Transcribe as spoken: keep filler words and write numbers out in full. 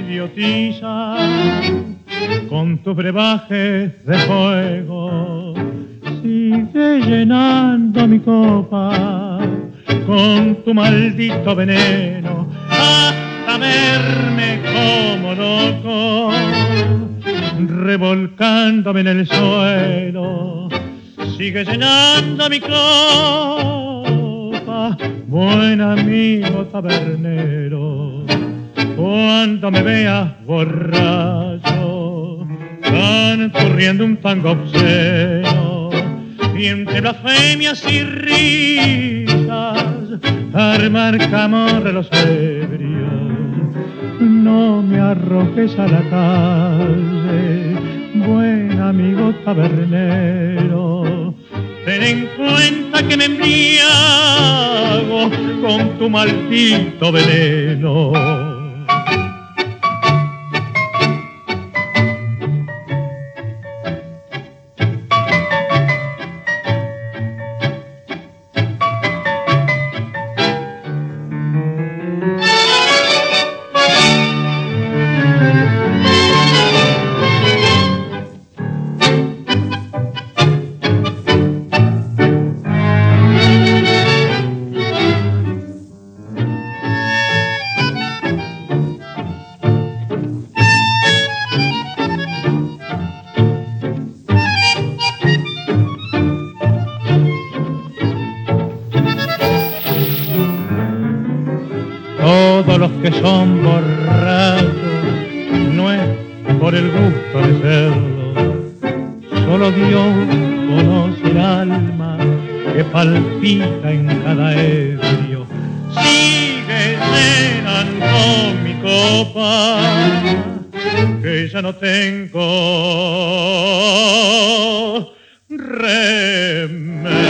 idiotiza con tu brebaje de fuego. Sigue llenando mi copa con tu maldito veneno hasta verme como loco, revolcándome en el suelo. Sigue llenando mi copa, buen amigo tabernero. Cuando me veas borracho, canturriendo un tango obsceno, y entre blasfemias y risas armar camorra los ebrios, no me arrojes a la calle, buen amigo tabernero. Ten en cuenta que me embriago con tu maldito veneno. Todos los que son borrachos no es por el gusto de serlo, solo Dios conoce el alma que palpita en cada ebrio. Sigue llenando mi copa, que ya no tengo remedio.